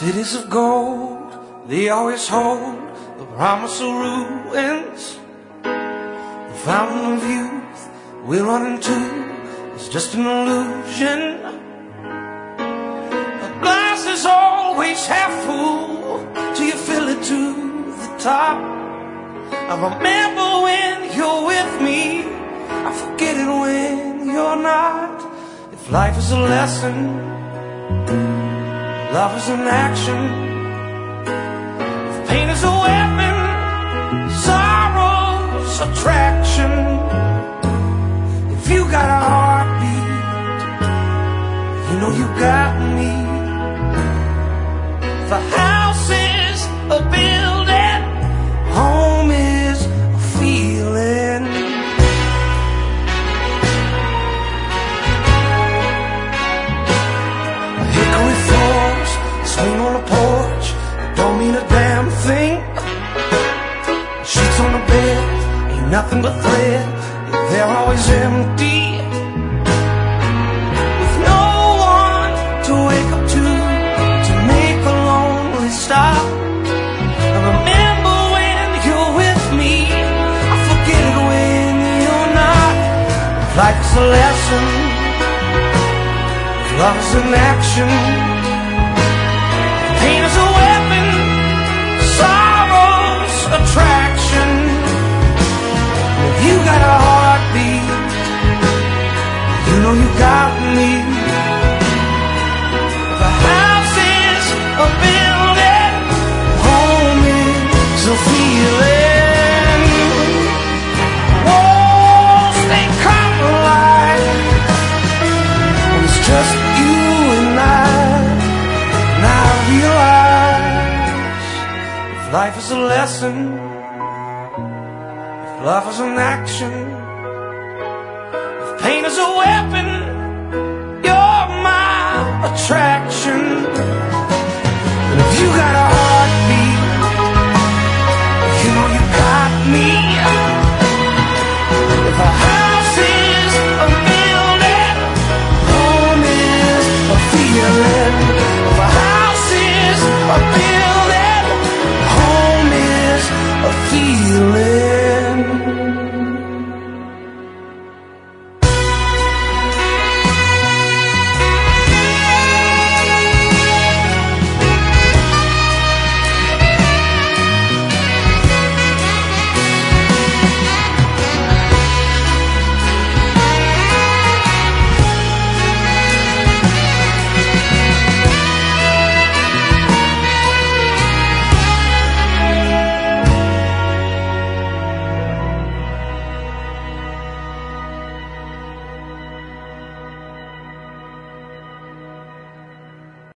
Cities of gold, they always hold the promise of ruins. The fountain of youth we're running to is just an illusion. The glass is always half full till you fill it to the top. I remember when you're with me, I forget it when you're not. If life is a lesson, love is an action. If pain is a weapon, sorrow's attraction. If you got a heartbeat, you know you got me. If a house is a building, home is a feeling. A hickory floors, swing on the porch, don't mean a damn thing. Sheets on the bed, ain't nothing but thread, they're always empty. With no one to wake up to make the lonely stop. I remember when you're with me, I forget it when you're not. If life is a lesson, if love is an action, pain is a weapon, sorrow's attraction. If you got a heartbeat, you know you got me. If a house is a building, home is a feeling. Walls, they come alive when it's just you and I realize if life is a lesson, if love is an action, if pain is a weapon, you're my attraction.